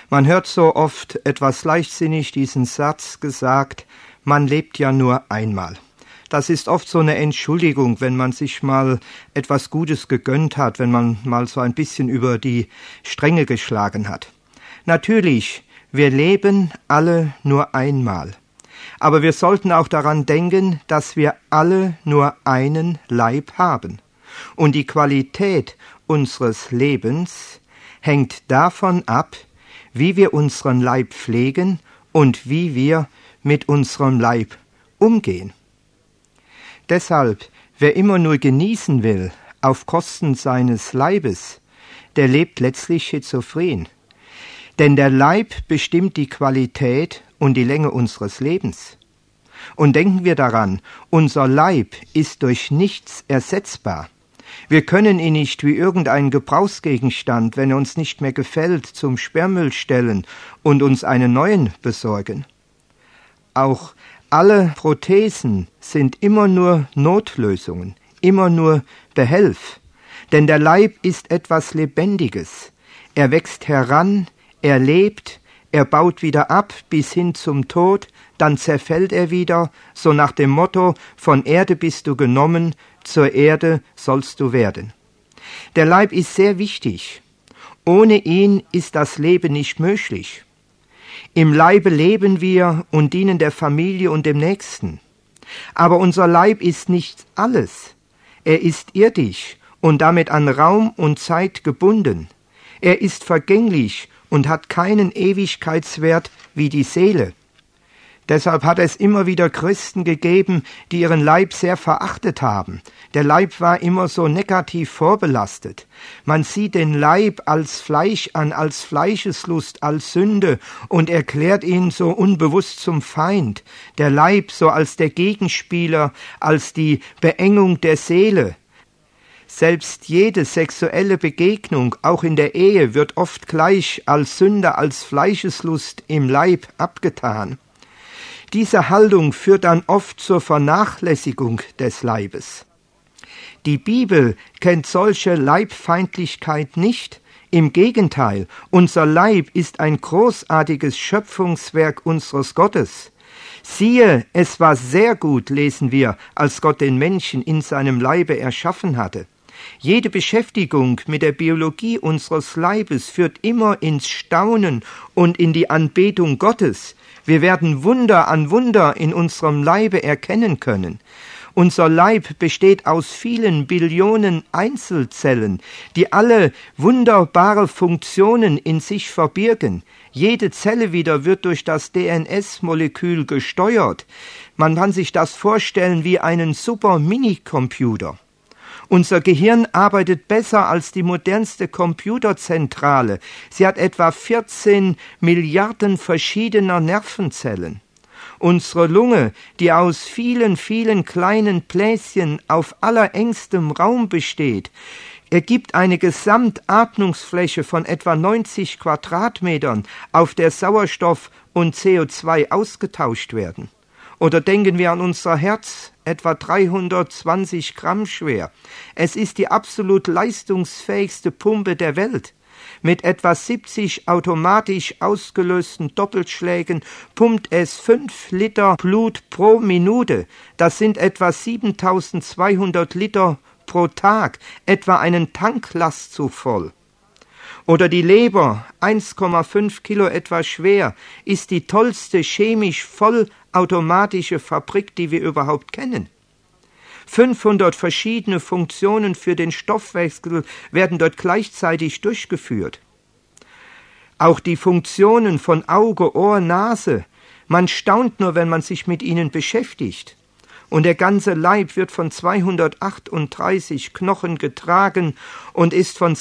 Man hört so oft etwas leichtsinnig diesen Satz gesagt, man lebt ja nur einmal. Das ist oft so eine Entschuldigung, wenn man sich mal etwas Gutes gegönnt hat, wenn man mal so ein bisschen über die Stränge geschlagen hat. Natürlich, wir leben alle nur einmal. Aber wir sollten auch daran denken, dass wir alle nur einen Leib haben. Und die Qualität unseres Lebens hängt davon ab, wie wir unseren Leib pflegen und wie wir mit unserem Leib umgehen. Deshalb, wer immer nur genießen will, auf Kosten seines Leibes, der lebt letztlich schizophren. Denn der Leib bestimmt die Qualität und die Länge unseres Lebens. Und denken wir daran, unser Leib ist durch nichts ersetzbar. Wir können ihn nicht wie irgendeinen Gebrauchsgegenstand, wenn er uns nicht mehr gefällt, zum Sperrmüll stellen und uns einen neuen besorgen. Auch alle Prothesen sind immer nur Notlösungen, immer nur Behelf. Denn der Leib ist etwas Lebendiges. Er wächst heran, er lebt, er baut wieder ab bis hin zum Tod, dann zerfällt er wieder, so nach dem Motto, von Erde bist du genommen, zur Erde sollst du werden. Der Leib ist sehr wichtig. Ohne ihn ist das Leben nicht möglich. Im Leibe leben wir und dienen der Familie und dem Nächsten. Aber unser Leib ist nicht alles. Er ist irdisch und damit an Raum und Zeit gebunden. Er ist vergänglich und hat keinen Ewigkeitswert wie die Seele. Deshalb hat es immer wieder Christen gegeben, die ihren Leib sehr verachtet haben. Der Leib war immer so negativ vorbelastet. Man sieht den Leib als Fleisch an, als Fleischeslust, als Sünde und erklärt ihn so unbewusst zum Feind. Der Leib so als der Gegenspieler, als die Beengung der Seele. Selbst jede sexuelle Begegnung, auch in der Ehe, wird oft gleich als Sünde, als Fleischeslust im Leib abgetan. Diese Haltung führt dann oft zur Vernachlässigung des Leibes. Die Bibel kennt solche Leibfeindlichkeit nicht. Im Gegenteil, unser Leib ist ein großartiges Schöpfungswerk unseres Gottes. Siehe, es war sehr gut, lesen wir, als Gott den Menschen in seinem Leibe erschaffen hatte. Jede Beschäftigung mit der Biologie unseres Leibes führt immer ins Staunen und in die Anbetung Gottes. Wir werden Wunder an Wunder in unserem Leibe erkennen können. Unser Leib besteht aus vielen Billionen Einzelzellen, die alle wunderbare Funktionen in sich verbirgen. Jede Zelle wieder wird durch das DNS-Molekül gesteuert. Man kann sich das vorstellen wie einen Super-Mini-Computer. Unser Gehirn arbeitet besser als die modernste Computerzentrale. Sie hat etwa 14 Milliarden verschiedener Nervenzellen. Unsere Lunge, die aus vielen, vielen kleinen Bläschen auf allerengstem Raum besteht, ergibt eine Gesamtatmungsfläche von etwa 90 Quadratmetern, auf der Sauerstoff und CO2 ausgetauscht werden. Oder denken wir an unser Herz, etwa 320 Gramm schwer. Es ist die absolut leistungsfähigste Pumpe der Welt. Mit etwa 70 automatisch ausgelösten Doppelschlägen pumpt es 5 Liter Blut pro Minute. Das sind etwa 7200 Liter pro Tag, etwa einen Tanklastzug voll. Oder die Leber, 1,5 Kilo etwa schwer, ist die tollste chemisch vollautomatische Fabrik, die wir überhaupt kennen. 500 verschiedene Funktionen für den Stoffwechsel werden dort gleichzeitig durchgeführt. Auch die Funktionen von Auge, Ohr, Nase, man staunt nur, wenn man sich mit ihnen beschäftigt. Und der ganze Leib wird von 238 Knochen getragen und ist von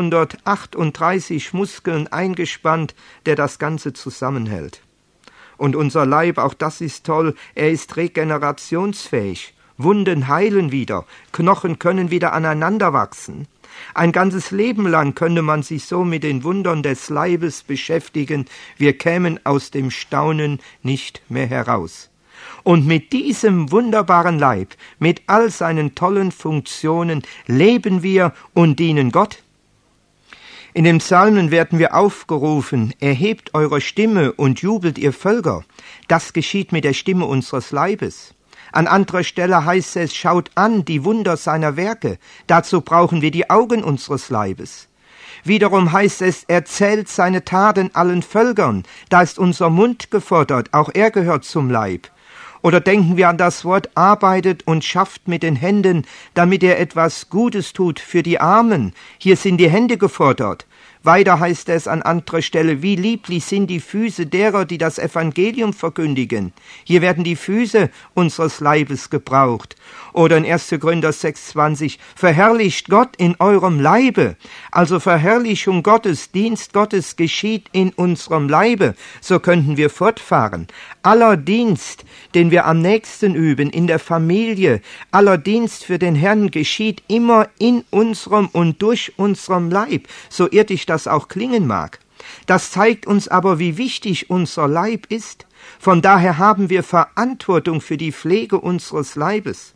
638 Muskeln eingespannt, der das Ganze zusammenhält. Und unser Leib, auch das ist toll, er ist regenerationsfähig. Wunden heilen wieder, Knochen können wieder aneinander wachsen. Ein ganzes Leben lang könnte man sich so mit den Wundern des Leibes beschäftigen, wir kämen aus dem Staunen nicht mehr heraus. Und mit diesem wunderbaren Leib, mit all seinen tollen Funktionen, leben wir und dienen Gott. In den Psalmen werden wir aufgerufen, erhebt eure Stimme und jubelt ihr Völker. Das geschieht mit der Stimme unseres Leibes. An anderer Stelle heißt es, schaut an die Wunder seiner Werke. Dazu brauchen wir die Augen unseres Leibes. Wiederum heißt es, erzählt seine Taten allen Völkern. Da ist unser Mund gefordert, auch er gehört zum Leib. Oder denken wir an das Wort, arbeitet und schafft mit den Händen, damit er etwas Gutes tut für die Armen. Hier sind die Hände gefordert. Weiter heißt es an anderer Stelle, wie lieblich sind die Füße derer, die das Evangelium verkündigen. Hier werden die Füße unseres Leibes gebraucht. Oder in 1. Korinther 6,20, verherrlicht Gott in eurem Leibe. Also Verherrlichung Gottes, Dienst Gottes geschieht in unserem Leibe. So könnten wir fortfahren. Aller Dienst, den wir am nächsten üben, in der Familie, aller Dienst für den Herrn geschieht immer in unserem und durch unserem Leib, so irdisch das auch klingen mag. Das zeigt uns aber, wie wichtig unser Leib ist. Von daher haben wir Verantwortung für die Pflege unseres Leibes.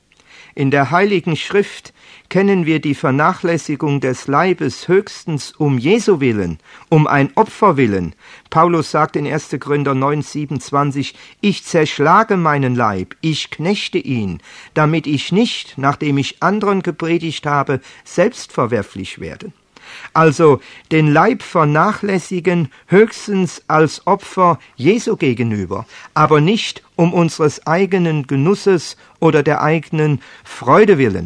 In der Heiligen Schrift kennen wir die Vernachlässigung des Leibes höchstens um Jesu willen, um ein Opfer willen. Paulus sagt in 1. Korinther 9,27, ich zerschlage meinen Leib, ich knechte ihn, damit ich nicht, nachdem ich anderen gepredigt habe, selbstverwerflich werde. Also den Leib vernachlässigen höchstens als Opfer Jesu gegenüber, aber nicht um unseres eigenen Genusses oder der eigenen Freude willen.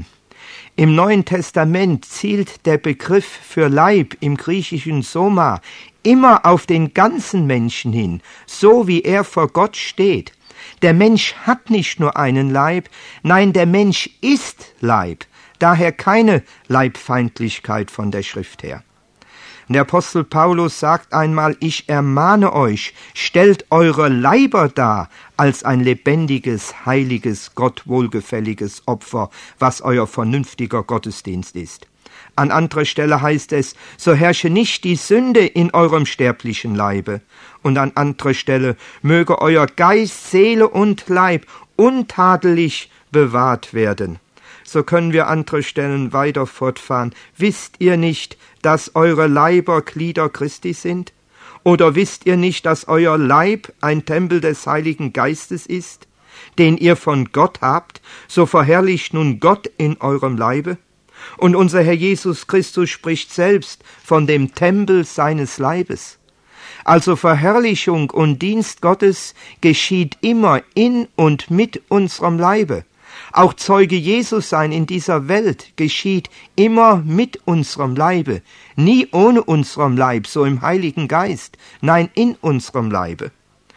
Im Neuen Testament zielt der Begriff für Leib im griechischen Soma immer auf den ganzen Menschen hin, so wie er vor Gott steht. Der Mensch hat nicht nur einen Leib, nein, der Mensch ist Leib. Daher keine Leibfeindlichkeit von der Schrift her. Der Apostel Paulus sagt einmal, ich ermahne euch, stellt eure Leiber dar als ein lebendiges, heiliges, Gott wohlgefälliges Opfer, was euer vernünftiger Gottesdienst ist. An anderer Stelle heißt es, so herrsche nicht die Sünde in eurem sterblichen Leibe. Und an anderer Stelle, möge euer Geist, Seele und Leib untadelig bewahrt werden. So können wir andere Stellen weiter fortfahren. Wisst ihr nicht, dass eure Leiber Glieder Christi sind? Oder wisst ihr nicht, dass euer Leib ein Tempel des Heiligen Geistes ist, den ihr von Gott habt? So verherrlicht nun Gott in eurem Leibe. Und unser Herr Jesus Christus spricht selbst von dem Tempel seines Leibes. Also Verherrlichung und Dienst Gottes geschieht immer in und mit unserem Leibe. Auch Zeuge Jesus sein in dieser Welt geschieht immer mit unserem Leibe, nie ohne unserem Leib, so im Heiligen Geist, nein, in unserem Leibe.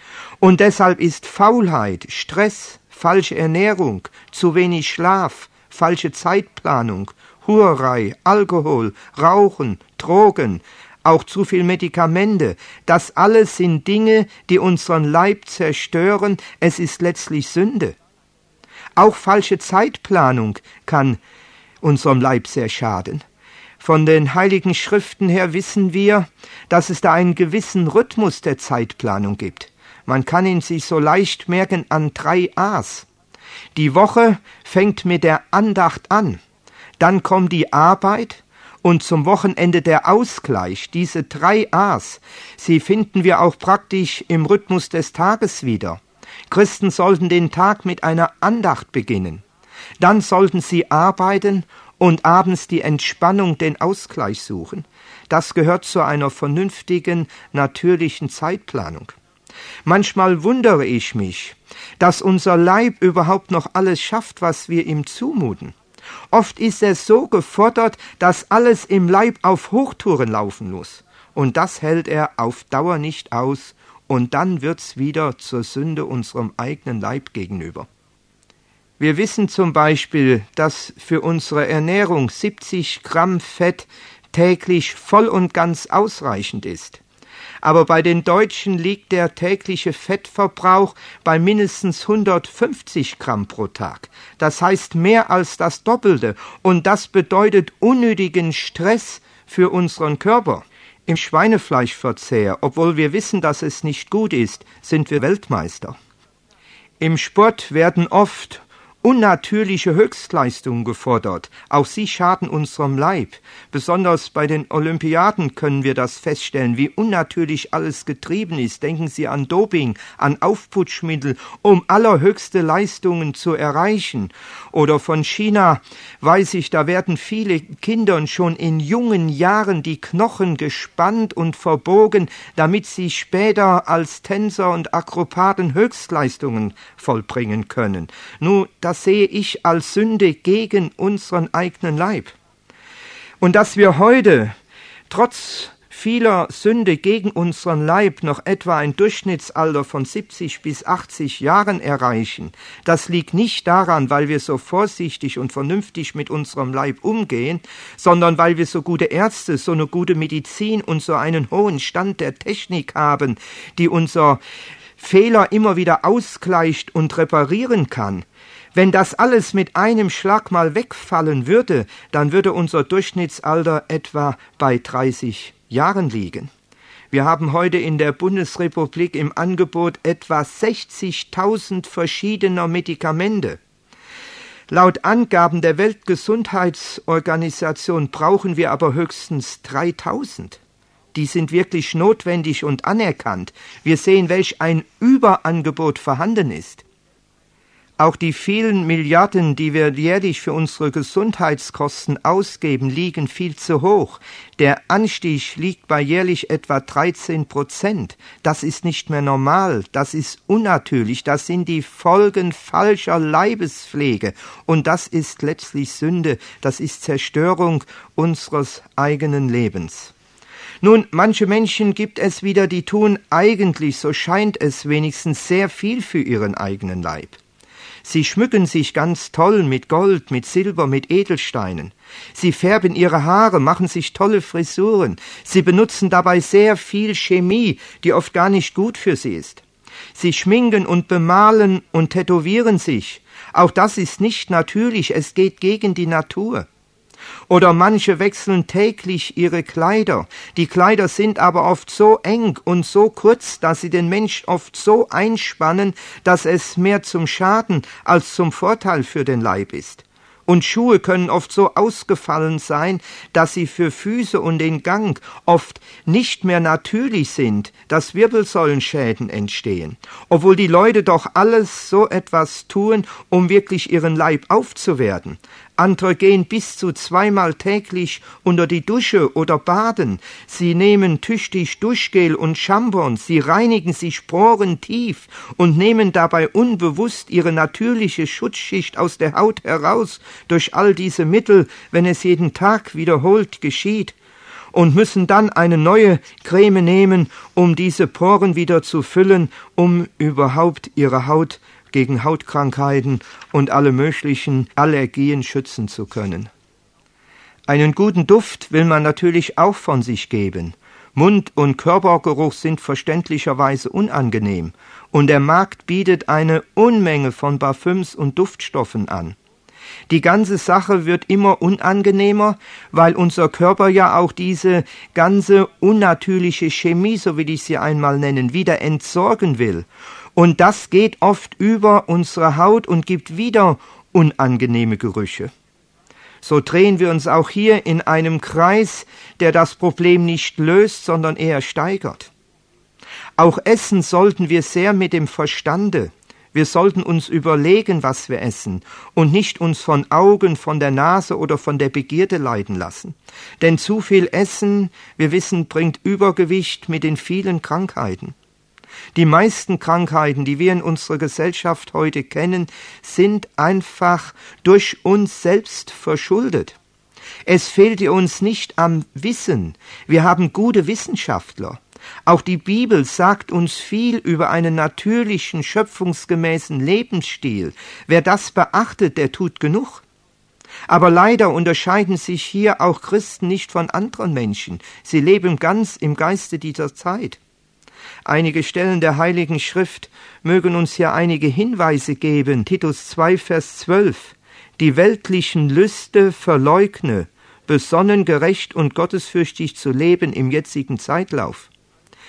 Und deshalb ist Faulheit, Stress, falsche Ernährung, zu wenig Schlaf, falsche Zeitplanung, Hurerei, Alkohol, Rauchen, Drogen, auch zu viel Medikamente, das alles sind Dinge, die unseren Leib zerstören, es ist letztlich Sünde. Auch falsche Zeitplanung kann unserem Leib sehr schaden. Von den Heiligen Schriften her wissen wir, dass es da einen gewissen Rhythmus der Zeitplanung gibt. Man kann ihn sich so leicht merken an 3 A's. Die Woche fängt mit der Andacht an, dann kommt die Arbeit und zum Wochenende der Ausgleich. Diese 3 A's, sie finden wir auch praktisch im Rhythmus des Tages wieder. Christen sollten den Tag mit einer Andacht beginnen. Dann sollten sie arbeiten und abends die Entspannung, den Ausgleich suchen. Das gehört zu einer vernünftigen, natürlichen Zeitplanung. Manchmal wundere ich mich, dass unser Leib überhaupt noch alles schafft, was wir ihm zumuten. Oft ist er so gefordert, dass alles im Leib auf Hochtouren laufen muss. Und das hält er auf Dauer nicht aus. Und dann wird's wieder zur Sünde unserem eigenen Leib gegenüber. Wir wissen zum Beispiel, dass für unsere Ernährung 70 Gramm Fett täglich voll und ganz ausreichend ist. Aber bei den Deutschen liegt der tägliche Fettverbrauch bei mindestens 150 Gramm pro Tag. Das heißt mehr als das Doppelte. Und das bedeutet unnötigen Stress für unseren Körper. Im Schweinefleischverzehr, obwohl wir wissen, dass es nicht gut ist, sind wir Weltmeister. Im Sport werden oft unnatürliche Höchstleistungen gefordert. Auch sie schaden unserem Leib. Besonders bei den Olympiaden können wir das feststellen, wie unnatürlich alles getrieben ist. Denken Sie an Doping, an Aufputschmittel, um allerhöchste Leistungen zu erreichen. Oder von China weiß ich, da werden viele Kindern schon in jungen Jahren die Knochen gespannt und verbogen, damit sie später als Tänzer und Akrobaten Höchstleistungen vollbringen können. Nun, das sehe ich als Sünde gegen unseren eigenen Leib. Und dass wir heute trotz vieler Sünde gegen unseren Leib noch etwa ein Durchschnittsalter von 70 bis 80 Jahren erreichen, das liegt nicht daran, weil wir so vorsichtig und vernünftig mit unserem Leib umgehen, sondern weil wir so gute Ärzte, so eine gute Medizin und so einen hohen Stand der Technik haben, die unser Fehler immer wieder ausgleicht und reparieren kann. Wenn das alles mit einem Schlag mal wegfallen würde, dann würde unser Durchschnittsalter etwa bei 30 Jahren liegen. Wir haben heute in der Bundesrepublik im Angebot etwa 60.000 verschiedener Medikamente. Laut Angaben der Weltgesundheitsorganisation brauchen wir aber höchstens 3.000. Die sind wirklich notwendig und anerkannt. Wir sehen, welch ein Überangebot vorhanden ist. Auch die vielen Milliarden, die wir jährlich für unsere Gesundheitskosten ausgeben, liegen viel zu hoch. Der Anstieg liegt bei jährlich etwa 13%. Das ist nicht mehr normal, das ist unnatürlich, das sind die Folgen falscher Leibespflege. Und das ist letztlich Sünde, das ist Zerstörung unseres eigenen Lebens. Nun, manche Menschen gibt es wieder, die tun eigentlich, so scheint es wenigstens, sehr viel für ihren eigenen Leib. Sie schmücken sich ganz toll mit Gold, mit Silber, mit Edelsteinen. Sie färben ihre Haare, machen sich tolle Frisuren. Sie benutzen dabei sehr viel Chemie, die oft gar nicht gut für sie ist. Sie schminken und bemalen und tätowieren sich. Auch das ist nicht natürlich, es geht gegen die Natur. Oder manche wechseln täglich ihre Kleider. Die Kleider sind aber oft so eng und so kurz, dass sie den Mensch oft so einspannen, dass es mehr zum Schaden als zum Vorteil für den Leib ist. Und Schuhe können oft so ausgefallen sein, dass sie für Füße und den Gang oft nicht mehr natürlich sind, dass Wirbelsäulenschäden entstehen. Obwohl die Leute doch alles so etwas tun, um wirklich ihren Leib aufzuwerten. Andere gehen bis zu 2-mal täglich unter die Dusche oder baden. Sie nehmen tüchtig Duschgel und Shampoon. Sie reinigen sich porentief und nehmen dabei unbewusst ihre natürliche Schutzschicht aus der Haut heraus durch all diese Mittel, wenn es jeden Tag wiederholt geschieht. Und müssen dann eine neue Creme nehmen, um diese Poren wieder zu füllen, um überhaupt ihre Haut gegen Hautkrankheiten und alle möglichen Allergien schützen zu können. Einen guten Duft will man natürlich auch von sich geben. Mund- und Körpergeruch sind verständlicherweise unangenehm und der Markt bietet eine Unmenge von Parfüms und Duftstoffen an. Die ganze Sache wird immer unangenehmer, weil unser Körper ja auch diese ganze unnatürliche Chemie, so will ich sie einmal nennen, wieder entsorgen will. Und das geht oft über unsere Haut und gibt wieder unangenehme Gerüche. So drehen wir uns auch hier in einem Kreis, der das Problem nicht löst, sondern eher steigert. Auch essen sollten wir sehr mit dem Verstande. Wir sollten uns überlegen, was wir essen und nicht uns von Augen, von der Nase oder von der Begierde leiten lassen. Denn zu viel Essen, wir wissen, bringt Übergewicht mit den vielen Krankheiten. Die meisten Krankheiten, die wir in unserer Gesellschaft heute kennen, sind einfach durch uns selbst verschuldet. Es fehlte uns nicht am Wissen. Wir haben gute Wissenschaftler. Auch die Bibel sagt uns viel über einen natürlichen, schöpfungsgemäßen Lebensstil. Wer das beachtet, der tut genug. Aber leider unterscheiden sich hier auch Christen nicht von anderen Menschen. Sie leben ganz im Geiste dieser Zeit. Einige Stellen der Heiligen Schrift mögen uns hier einige Hinweise geben. Titus 2, Vers 12. Die weltlichen Lüste verleugne, besonnen, gerecht und gottesfürchtig zu leben im jetzigen Zeitlauf.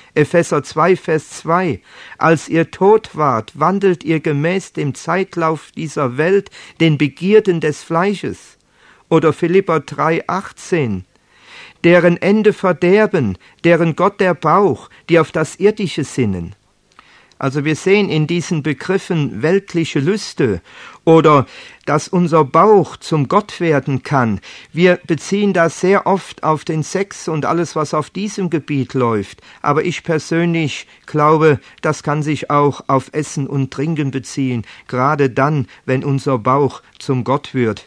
Epheser 2, Vers 2. Als ihr tot wart, wandelt ihr gemäß dem Zeitlauf dieser Welt, den Begierden des Fleisches. Oder Philipper 3, 18. Deren Ende Verderben, deren Gott der Bauch, die auf das Irdische sinnen. Also wir sehen in diesen Begriffen weltliche Lüste oder dass unser Bauch zum Gott werden kann. Wir beziehen das sehr oft auf den Sex und alles, was auf diesem Gebiet läuft. Aber ich persönlich glaube, das kann sich auch auf Essen und Trinken beziehen, gerade dann, wenn unser Bauch zum Gott wird.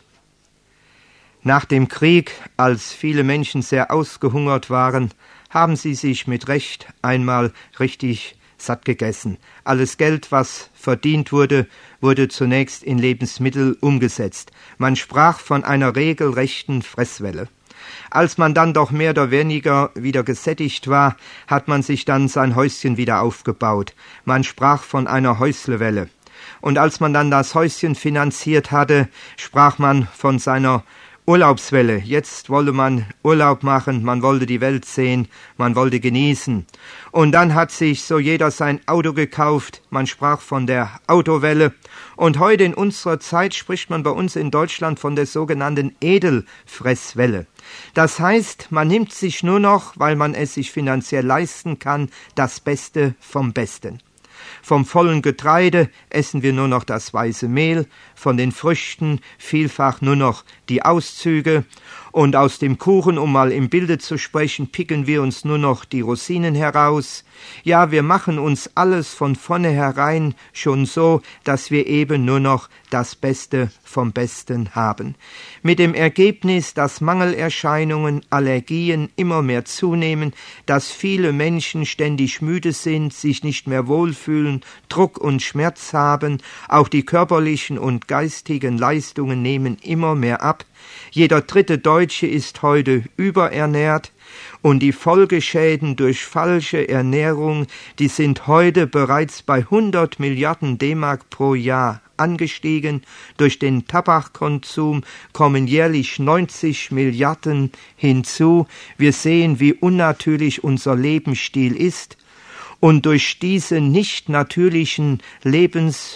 Nach dem Krieg, als viele Menschen sehr ausgehungert waren, haben sie sich mit Recht einmal richtig satt gegessen. Alles Geld, was verdient wurde, wurde zunächst in Lebensmittel umgesetzt. Man sprach von einer regelrechten Fresswelle. Als man dann doch mehr oder weniger wieder gesättigt war, hat man sich dann sein Häuschen wieder aufgebaut. Man sprach von einer Häuslewelle. Und als man dann das Häuschen finanziert hatte, sprach man von seiner Urlaubswelle. Jetzt wolle man Urlaub machen, man wollte die Welt sehen, man wollte genießen. Und dann hat sich so jeder sein Auto gekauft, man sprach von der Autowelle. Und heute in unserer Zeit spricht man bei uns in Deutschland von der sogenannten Edelfresswelle. Das heißt, man nimmt sich nur noch, weil man es sich finanziell leisten kann, das Beste vom Besten. Vom vollen Getreide essen wir nur noch das weiße Mehl, von den Früchten vielfach nur noch die Auszüge und aus dem Kuchen, um mal im Bilde zu sprechen, picken wir uns nur noch die Rosinen heraus. Ja, wir machen uns alles von vornherein schon so, dass wir eben nur noch das Beste vom Besten haben. Mit dem Ergebnis, dass Mangelerscheinungen, Allergien immer mehr zunehmen, dass viele Menschen ständig müde sind, sich nicht mehr wohlfühlen, Druck und Schmerz haben, auch die körperlichen und geistigen Leistungen nehmen immer mehr ab. Jeder dritte Deutsche ist heute überernährt und die Folgeschäden durch falsche Ernährung, die sind heute bereits bei 100 Milliarden D-Mark pro Jahr angestiegen. Durch den Tabakkonsum kommen jährlich 90 Milliarden hinzu. Wir sehen, wie unnatürlich unser Lebensstil ist. Und durch diesen nicht natürlichen Lebens-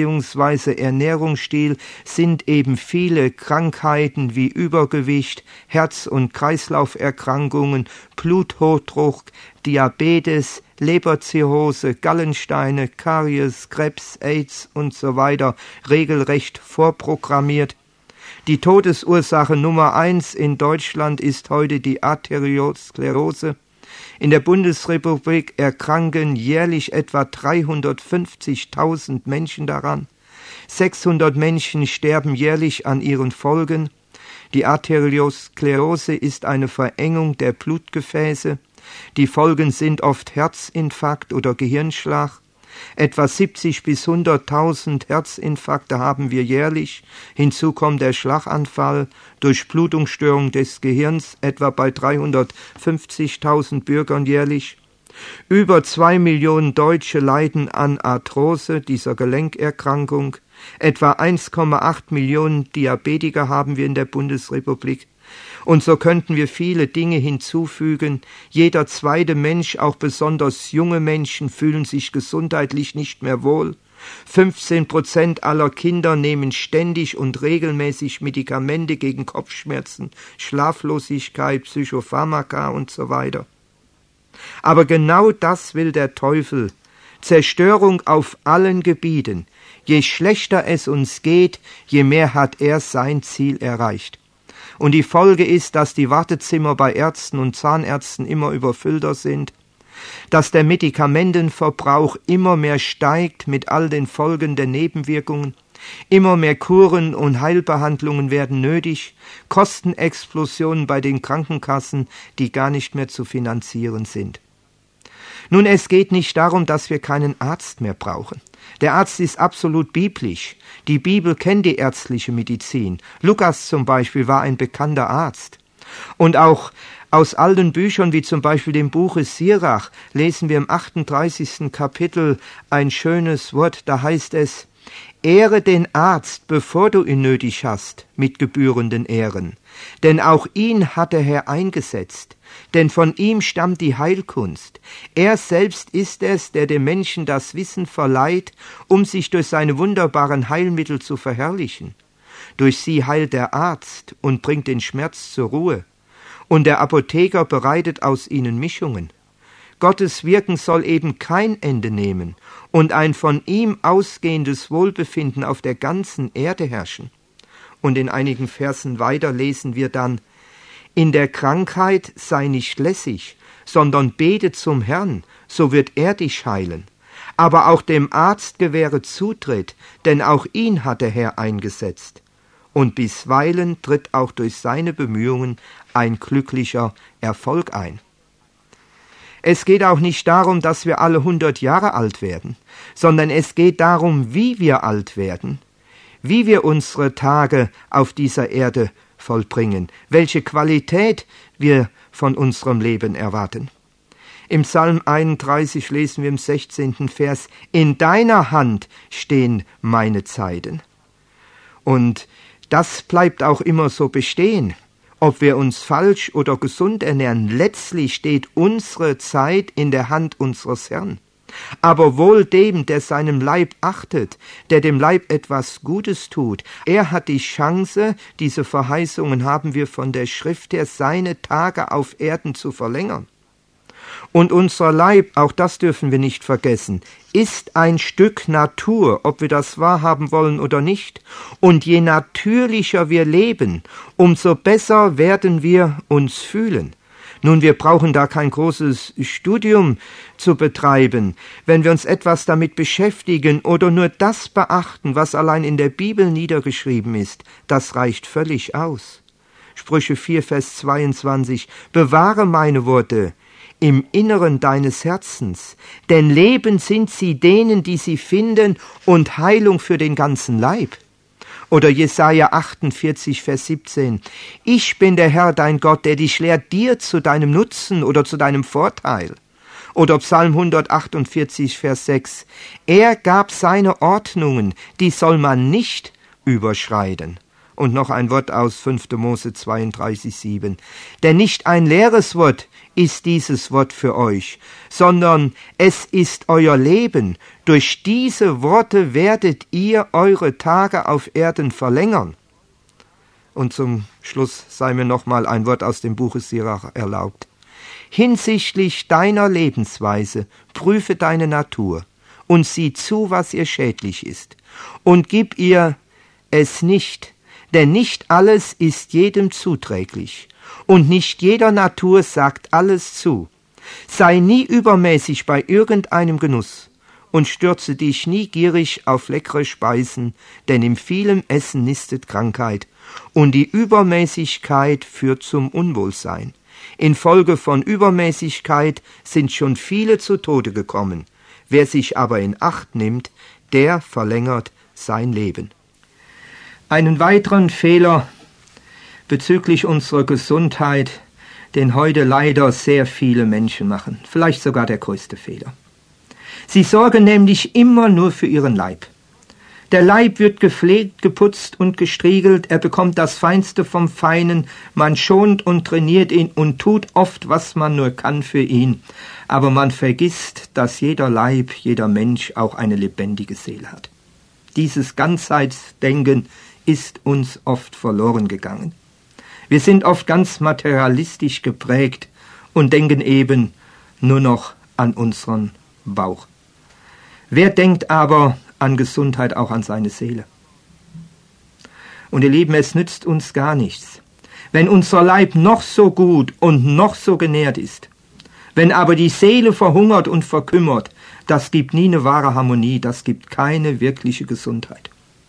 bzw. Ernährungsstil sind eben viele Krankheiten wie Übergewicht, Herz- und Kreislauferkrankungen, Bluthochdruck, Diabetes, Leberzirrhose, Gallensteine, Karies, Krebs, AIDS und so weiter regelrecht vorprogrammiert. Die Todesursache Nummer 1 in Deutschland ist heute die Arteriosklerose. In der Bundesrepublik erkranken jährlich etwa 350.000 Menschen daran. 600 Menschen sterben jährlich an ihren Folgen. Die Arteriosklerose ist eine Verengung der Blutgefäße. Die Folgen sind oft Herzinfarkt oder Gehirnschlag. Etwa 70 bis 100.000 Herzinfarkte haben wir jährlich. Hinzu kommt der Schlaganfall, Durchblutungsstörung des Gehirns, etwa bei 350.000 Bürgern jährlich. Über 2 Millionen Deutsche leiden an Arthrose, dieser Gelenkerkrankung. Etwa 1,8 Millionen Diabetiker haben wir in der Bundesrepublik. Und so könnten wir viele Dinge hinzufügen. Jeder zweite Mensch, auch besonders junge Menschen, fühlen sich gesundheitlich nicht mehr wohl. 15% aller Kinder nehmen ständig und regelmäßig Medikamente gegen Kopfschmerzen, Schlaflosigkeit, Psychopharmaka und so weiter. Aber genau das will der Teufel. Zerstörung auf allen Gebieten. Je schlechter es uns geht, je mehr hat er sein Ziel erreicht. Und die Folge ist, dass die Wartezimmer bei Ärzten und Zahnärzten immer überfüllter sind, dass der Medikamentenverbrauch immer mehr steigt mit all den Folgen der Nebenwirkungen, immer mehr Kuren und Heilbehandlungen werden nötig, Kostenexplosionen bei den Krankenkassen, die gar nicht mehr zu finanzieren sind. Nun, es geht nicht darum, dass wir keinen Arzt mehr brauchen. Der Arzt ist absolut biblisch. Die Bibel kennt die ärztliche Medizin. Lukas zum Beispiel war ein bekannter Arzt. Und auch aus alten Büchern, wie zum Beispiel dem Buche Sirach, lesen wir im 38. Kapitel ein schönes Wort, da heißt es: Ehre den Arzt, bevor du ihn nötig hast, mit gebührenden Ehren. Denn auch ihn hat der Herr eingesetzt, denn von ihm stammt die Heilkunst. Er selbst ist es, der dem Menschen das Wissen verleiht, um sich durch seine wunderbaren Heilmittel zu verherrlichen. Durch sie heilt der Arzt und bringt den Schmerz zur Ruhe, und der Apotheker bereitet aus ihnen Mischungen. Gottes Wirken soll eben kein Ende nehmen und ein von ihm ausgehendes Wohlbefinden auf der ganzen Erde herrschen. Und in einigen Versen weiter lesen wir dann: In der Krankheit sei nicht lässig, sondern bete zum Herrn, so wird er dich heilen. Aber auch dem Arzt gewähre Zutritt, denn auch ihn hat der Herr eingesetzt. Und bisweilen tritt auch durch seine Bemühungen ein glücklicher Erfolg ein. Es geht auch nicht darum, dass wir alle 100 Jahre alt werden, sondern es geht darum, wie wir alt werden, wie wir unsere Tage auf dieser Erde vollbringen, welche Qualität wir von unserem Leben erwarten. Im Psalm 31 lesen wir im 16. Vers: In deiner Hand stehen meine Zeiten. Und das bleibt auch immer so bestehen. Ob wir uns falsch oder gesund ernähren, letztlich steht unsere Zeit in der Hand unseres Herrn. Aber wohl dem, der seinem Leib achtet, der dem Leib etwas Gutes tut. Er hat die Chance, diese Verheißungen haben wir von der Schrift her, seine Tage auf Erden zu verlängern. Und unser Leib, auch das dürfen wir nicht vergessen, ist ein Stück Natur, ob wir das wahrhaben wollen oder nicht. Und je natürlicher wir leben, umso besser werden wir uns fühlen. Nun, wir brauchen da kein großes Studium zu betreiben. Wenn wir uns etwas damit beschäftigen oder nur das beachten, was allein in der Bibel niedergeschrieben ist, das reicht völlig aus. Sprüche 4, Vers 22: Bewahre meine Worte im Inneren deines Herzens, denn Leben sind sie denen, die sie finden, und Heilung für den ganzen Leib. Oder Jesaja 48, Vers 17: Ich bin der Herr, dein Gott, der dich lehrt, dir zu deinem Nutzen oder zu deinem Vorteil. Oder Psalm 148, Vers 6: Er gab seine Ordnungen, die soll man nicht überschreiten. Und noch ein Wort aus 5. Mose 32, 7: Denn nicht ein leeres Wort ist dieses Wort für euch, sondern es ist euer Leben. Durch diese Worte werdet ihr eure Tage auf Erden verlängern. Und zum Schluss sei mir nochmal ein Wort aus dem Buche Sirach erlaubt. Hinsichtlich deiner Lebensweise prüfe deine Natur und sieh zu, was ihr schädlich ist, und gib ihr es nicht, denn nicht alles ist jedem zuträglich. Und nicht jeder Natur sagt alles zu. Sei nie übermäßig bei irgendeinem Genuss und stürze dich nie gierig auf leckere Speisen, denn im vielen Essen nistet Krankheit und die Übermäßigkeit führt zum Unwohlsein. Infolge von Übermäßigkeit sind schon viele zu Tode gekommen. Wer sich aber in Acht nimmt, der verlängert sein Leben. Einen weiteren Fehler bezüglich unserer Gesundheit, den heute leider sehr viele Menschen machen, vielleicht sogar der größte Fehler. Sie sorgen nämlich immer nur für ihren Leib. Der Leib wird gepflegt, geputzt und gestriegelt, er bekommt das Feinste vom Feinen, man schont und trainiert ihn und tut oft, was man nur kann für ihn. Aber man vergisst, dass jeder Leib, jeder Mensch auch eine lebendige Seele hat. Dieses Ganzheitsdenken ist uns oft verloren gegangen. Wir sind oft ganz materialistisch geprägt und denken eben nur noch an unseren Bauch. Wer denkt aber an Gesundheit auch an seine Seele? Und ihr Lieben, es nützt uns gar nichts, wenn unser Leib noch so gut und noch so genährt ist. Wenn aber die Seele verhungert und verkümmert, das gibt nie eine wahre Harmonie, das gibt keine wirkliche Gesundheit.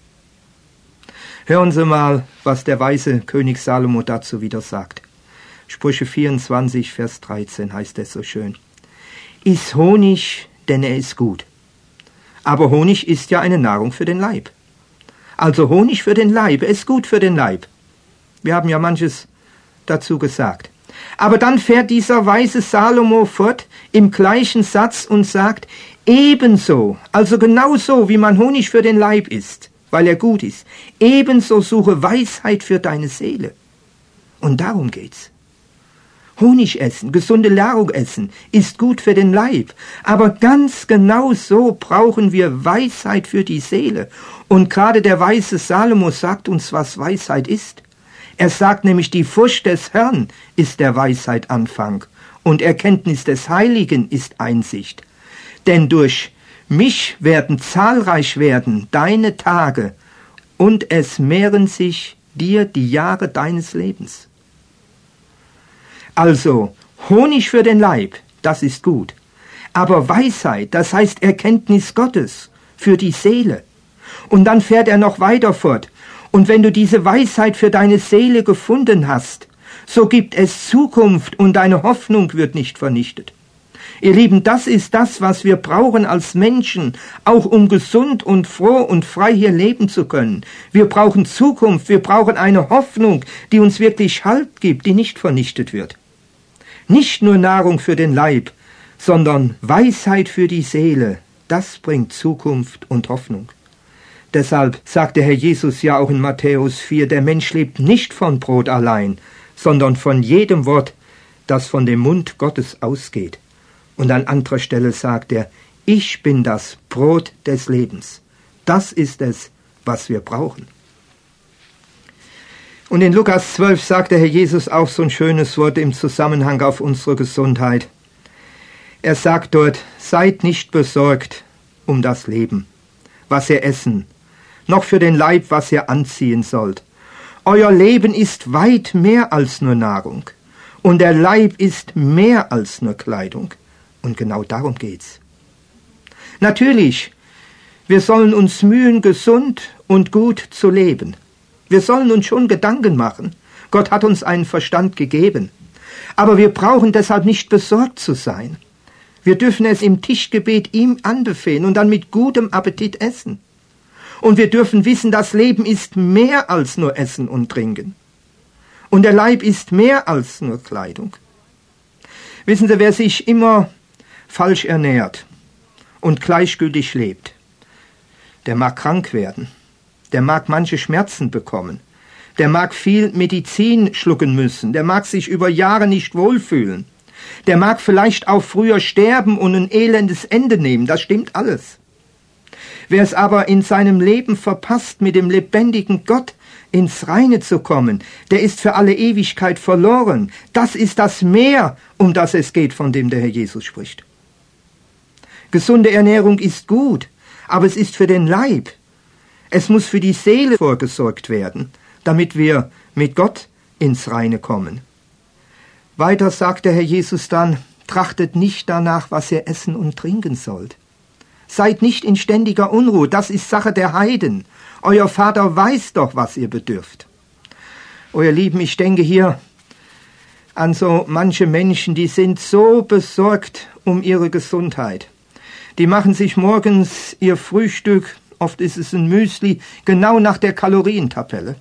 Hören Sie mal, was der weise König Salomo dazu wieder sagt. Sprüche 24, Vers 13 heißt es so schön. Iss Honig, denn er ist gut. Aber Honig ist ja eine Nahrung für den Leib. Also Honig für den Leib, er ist gut für den Leib. Wir haben ja manches dazu gesagt. Aber dann fährt dieser weise Salomo fort im gleichen Satz und sagt, ebenso, also genauso wie man Honig für den Leib isst, weil er gut ist, ebenso suche Weisheit für deine Seele. Und darum geht's. Honig essen, gesunde Nahrung essen, ist gut für den Leib. Aber ganz genau so brauchen wir Weisheit für die Seele. Und gerade der weise Salomo sagt uns, was Weisheit ist. Er sagt nämlich, die Furcht des Herrn ist der Weisheit Anfang und Erkenntnis des Heiligen ist Einsicht. Denn durch mich werden zahlreich werden deine Tage und es mehren sich dir die Jahre deines Lebens. Also, Honig für den Leib, das ist gut. Aber Weisheit, das heißt Erkenntnis Gottes für die Seele. Und dann fährt er noch weiter fort. Und wenn du diese Weisheit für deine Seele gefunden hast, so gibt es Zukunft und deine Hoffnung wird nicht vernichtet. Ihr Lieben, das ist das, was wir brauchen als Menschen, auch um gesund und froh und frei hier leben zu können. Wir brauchen Zukunft, wir brauchen eine Hoffnung, die uns wirklich Halt gibt, die nicht vernichtet wird. Nicht nur Nahrung für den Leib, sondern Weisheit für die Seele, das bringt Zukunft und Hoffnung. Deshalb sagt der Herr Jesus ja auch in Matthäus 4, der Mensch lebt nicht von Brot allein, sondern von jedem Wort, das von dem Mund Gottes ausgeht. Und an anderer Stelle sagt er, ich bin das Brot des Lebens. Das ist es, was wir brauchen. Und in Lukas 12 sagt der Herr Jesus auch so ein schönes Wort im Zusammenhang auf unsere Gesundheit. Er sagt dort, seid nicht besorgt um das Leben, was ihr essen, noch für den Leib, was ihr anziehen sollt. Euer Leben ist weit mehr als nur Nahrung und der Leib ist mehr als nur Kleidung. Und genau darum geht's. Natürlich, wir sollen uns mühen, gesund und gut zu leben. Wir sollen uns schon Gedanken machen. Gott hat uns einen Verstand gegeben. Aber wir brauchen deshalb nicht besorgt zu sein. Wir dürfen es im Tischgebet ihm anbefehlen und dann mit gutem Appetit essen. Und wir dürfen wissen, das Leben ist mehr als nur Essen und Trinken. Und der Leib ist mehr als nur Kleidung. Wissen Sie, wer sich immer falsch ernährt und gleichgültig lebt, der mag krank werden, der mag manche Schmerzen bekommen, der mag viel Medizin schlucken müssen, der mag sich über Jahre nicht wohlfühlen, der mag vielleicht auch früher sterben und ein elendes Ende nehmen, das stimmt alles. Wer es aber in seinem Leben verpasst, mit dem lebendigen Gott ins Reine zu kommen, der ist für alle Ewigkeit verloren. Das ist das Meer, um das es geht, von dem der Herr Jesus spricht. Gesunde Ernährung ist gut, aber es ist für den Leib. Es muss für die Seele vorgesorgt werden, damit wir mit Gott ins Reine kommen. Weiter sagt der Herr Jesus dann, trachtet nicht danach, was ihr essen und trinken sollt. Seid nicht in ständiger Unruhe, das ist Sache der Heiden. Euer Vater weiß doch, was ihr bedürft. Oh ihr Lieben, ich denke hier an so manche Menschen, die sind so besorgt um ihre Gesundheit. Die machen sich morgens ihr Frühstück, oft ist es ein Müsli, genau nach der Kalorientabelle.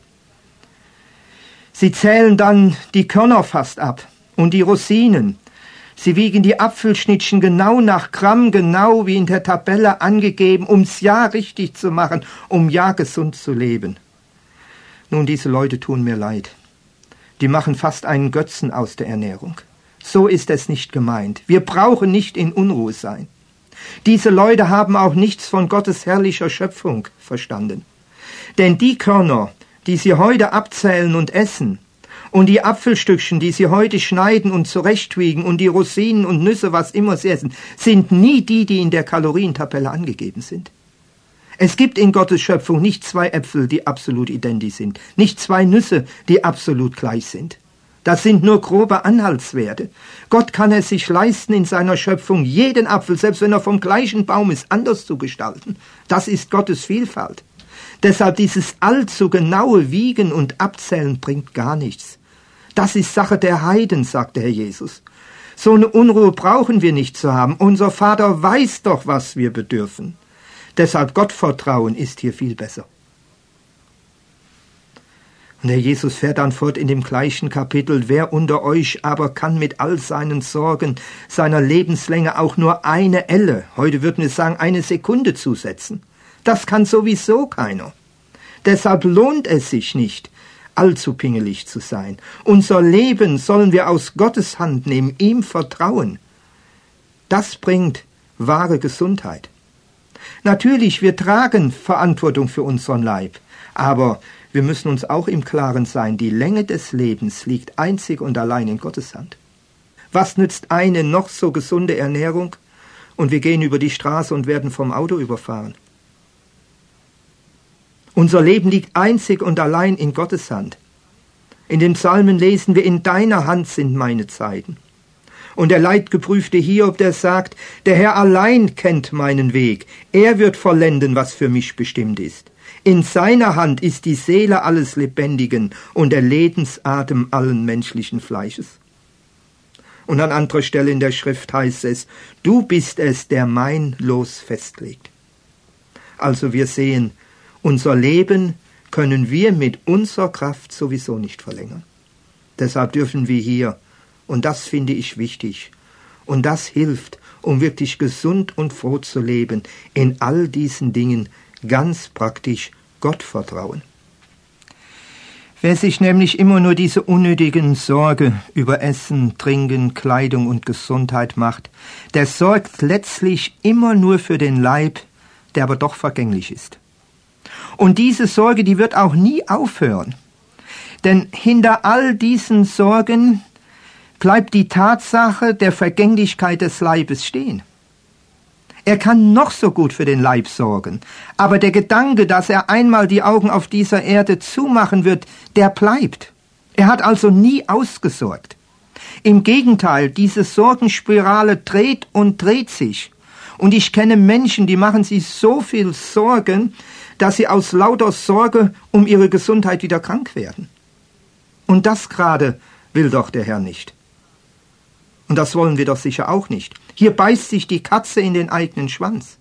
Sie zählen dann die Körner fast ab und die Rosinen. Sie wiegen die Apfelschnittchen genau nach Gramm, genau wie in der Tabelle angegeben, ums Jahr richtig zu machen, um ja gesund zu leben. Nun, diese Leute tun mir leid. Die machen fast einen Götzen aus der Ernährung. So ist es nicht gemeint. Wir brauchen nicht in Unruhe sein. Diese Leute haben auch nichts von Gottes herrlicher Schöpfung verstanden. Denn die Körner, die sie heute abzählen und essen, und die Apfelstückchen, die sie heute schneiden und zurechtwiegen, und die Rosinen und Nüsse, was immer sie essen, sind nie die, die in der Kalorientabelle angegeben sind. Es gibt in Gottes Schöpfung nicht zwei Äpfel, die absolut identisch sind, nicht zwei Nüsse, die absolut gleich sind. Das sind nur grobe Anhaltswerte. Gott kann es sich leisten, in seiner Schöpfung jeden Apfel, selbst wenn er vom gleichen Baum ist, anders zu gestalten. Das ist Gottes Vielfalt. Deshalb dieses allzu genaue Wiegen und Abzählen bringt gar nichts. Das ist Sache der Heiden, sagt der Herr Jesus. So eine Unruhe brauchen wir nicht zu haben. Unser Vater weiß doch, was wir bedürfen. Deshalb Gottvertrauen ist hier viel besser. Und der Jesus fährt dann fort in dem gleichen Kapitel: Wer unter euch aber kann mit all seinen Sorgen seiner Lebenslänge auch nur eine Elle, heute würden wir sagen eine Sekunde zusetzen? Das kann sowieso keiner. Deshalb lohnt es sich nicht, allzu pingelig zu sein. Unser Leben sollen wir aus Gottes Hand nehmen, ihm vertrauen. Das bringt wahre Gesundheit. Natürlich, wir tragen Verantwortung für unseren Leib, aber wir müssen uns auch im Klaren sein, die Länge des Lebens liegt einzig und allein in Gottes Hand. Was nützt eine noch so gesunde Ernährung und wir gehen über die Straße und werden vom Auto überfahren? Unser Leben liegt einzig und allein in Gottes Hand. In den Psalmen lesen wir: In deiner Hand sind meine Zeiten. Und der leidgeprüfte Hiob, der sagt: Der Herr allein kennt meinen Weg. Er wird vollenden, was für mich bestimmt ist. In seiner Hand ist die Seele alles Lebendigen und der Lebensatem allen menschlichen Fleisches. Und an anderer Stelle in der Schrift heißt es: Du bist es, der mein Los festlegt. Also wir sehen, unser Leben können wir mit unserer Kraft sowieso nicht verlängern. Deshalb dürfen wir hier, und das finde ich wichtig, und das hilft, um wirklich gesund und froh zu leben, in all diesen Dingen ganz praktisch Gott vertrauen. Wer sich nämlich immer nur diese unnötigen Sorge über Essen, Trinken, Kleidung und Gesundheit macht, der sorgt letztlich immer nur für den Leib, der aber doch vergänglich ist. Und diese Sorge, die wird auch nie aufhören. Denn hinter all diesen Sorgen bleibt die Tatsache der Vergänglichkeit des Leibes stehen. Er kann noch so gut für den Leib sorgen, aber der Gedanke, dass er einmal die Augen auf dieser Erde zumachen wird, der bleibt. Er hat also nie ausgesorgt. Im Gegenteil, diese Sorgenspirale dreht und dreht sich. Und ich kenne Menschen, die machen sich so viel Sorgen, dass sie aus lauter Sorge um ihre Gesundheit wieder krank werden. Und das gerade will doch der Herr nicht. Und das wollen wir doch sicher auch nicht. Hier beißt sich die Katze in den eigenen Schwanz.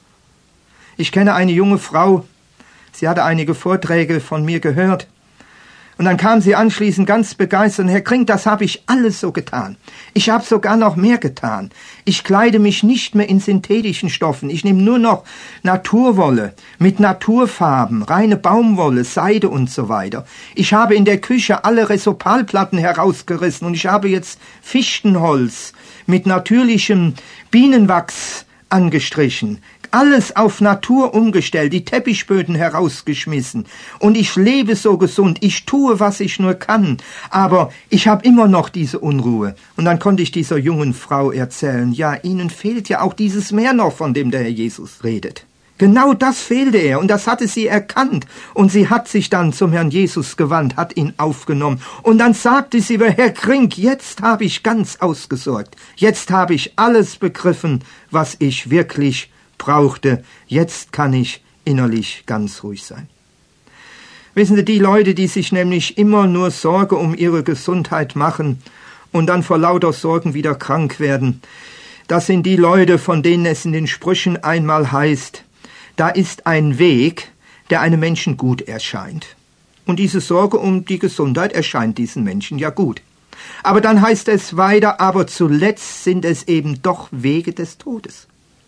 Ich kenne eine junge Frau, sie hatte einige Vorträge von mir gehört. Und dann kam sie anschließend ganz begeistert: Herr Krink, das habe ich alles so getan. Ich habe sogar noch mehr getan. Ich kleide mich nicht mehr in synthetischen Stoffen. Ich nehme nur noch Naturwolle mit Naturfarben, reine Baumwolle, Seide und so weiter. Ich habe in der Küche alle Resopalplatten herausgerissen und ich habe jetzt Fichtenholz mit natürlichem Bienenwachs angestrichen. Alles auf Natur umgestellt, die Teppichböden herausgeschmissen. Und ich lebe so gesund, ich tue, was ich nur kann. Aber ich habe immer noch diese Unruhe. Und dann konnte ich dieser jungen Frau erzählen: Ja, Ihnen fehlt ja auch dieses Mehr noch, von dem der Herr Jesus redet. Genau das fehlte er und das hatte sie erkannt. Und sie hat sich dann zum Herrn Jesus gewandt, hat ihn aufgenommen. Und dann sagte sie: Herr Krink, jetzt habe ich ganz ausgesorgt. Jetzt habe ich alles begriffen, was ich wirklich brauchte. Jetzt kann ich innerlich ganz ruhig sein. Wissen Sie, die Leute, die sich nämlich immer nur Sorge um ihre Gesundheit machen und dann vor lauter Sorgen wieder krank werden, das sind die Leute, von denen es in den Sprüchen einmal heißt: Da ist ein Weg, der einem Menschen gut erscheint. Und diese Sorge um die Gesundheit erscheint diesen Menschen ja gut. Aber dann heißt es weiter: Aber zuletzt sind es eben doch Wege des Todes.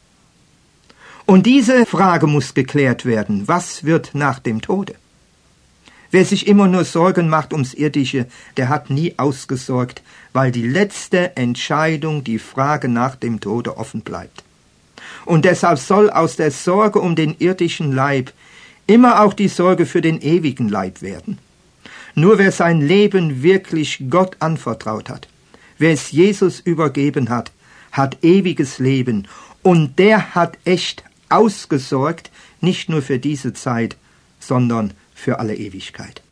Und diese Frage muss geklärt werden: Was wird nach dem Tode? Wer sich immer nur Sorgen macht ums Irdische, der hat nie ausgesorgt, weil die letzte Entscheidung, die Frage nach dem Tode, offen bleibt. Und deshalb soll aus der Sorge um den irdischen Leib immer auch die Sorge für den ewigen Leib werden. Nur wer sein Leben wirklich Gott anvertraut hat, wer es Jesus übergeben hat, hat ewiges Leben. Und der hat echt ausgesorgt, nicht nur für diese Zeit, sondern für alle Ewigkeit.